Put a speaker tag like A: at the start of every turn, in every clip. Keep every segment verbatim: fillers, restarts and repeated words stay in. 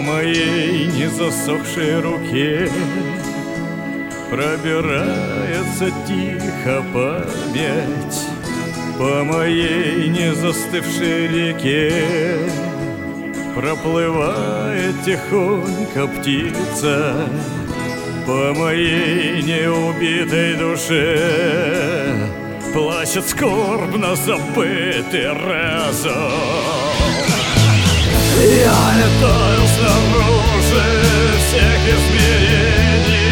A: моей незасохшей руке пробирается тихо память, по моей незастывшей реке проплывает тихонько птица, по моей неубитой душе плачет скорбно забытый разум. Я летаю снаружи всех измерений,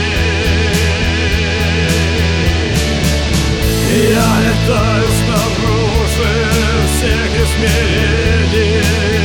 A: я летаю снаружи всех измерений.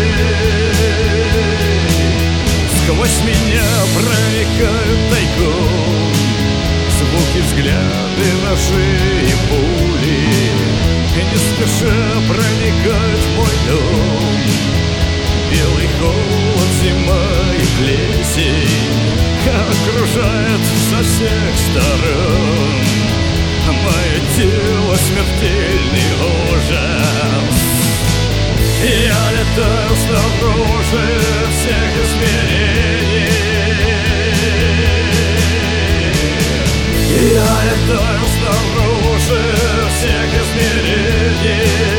A: Сквозь меня проникают тайком звуки, взгляды, ножи и пули, и не спеша проникают в мой дом. Белый холод, зима и плесень окружает со всех сторон. Мое тело смертельный ужас. Я летаю снаружи всех измерений, я летаю снаружи всех измерений.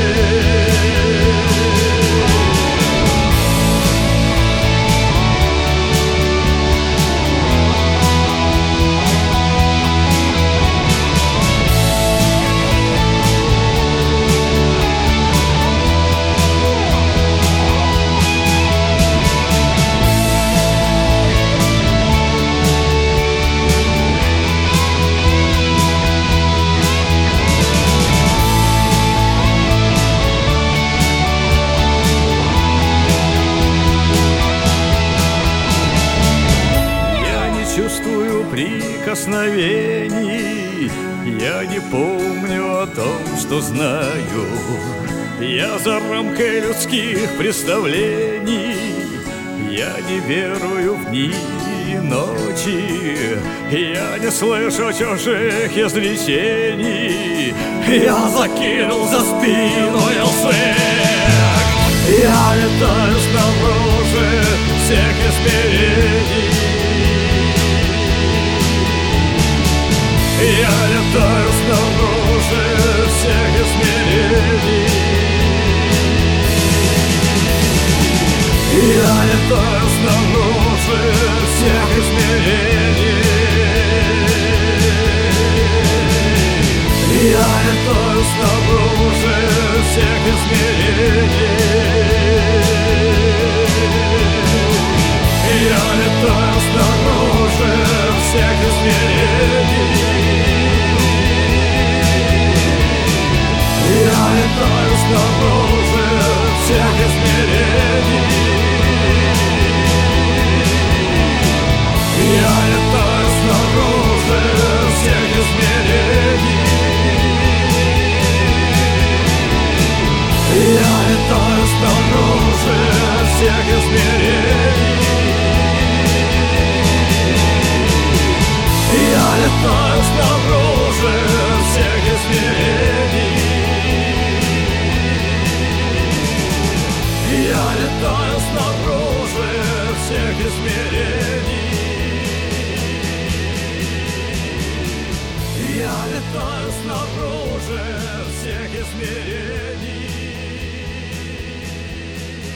A: Чувствую прикосновений, я не помню о том, что знаю. Я за рамкой людских представлений, я не верую в дни и ночи, я не слышу чужих изречений. Я закинул за спину язык, я летаю снаружи всех измерений. Я летаю снаружи всех измерений, я летаю снаружи всех измерений, я летаю снаружи всех измерений, я летаю снаружи всех измерений. Я летаю снаружи всех измерений, я летаю снаружи всех измерений, я летаю снаружи всех измерений, я летаю снаружи всех измерений. Я летаю снаружи всех измерений, я летаю снаружи всех измерений,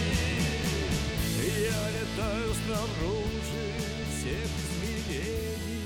A: я летаю снаружи всех измерений.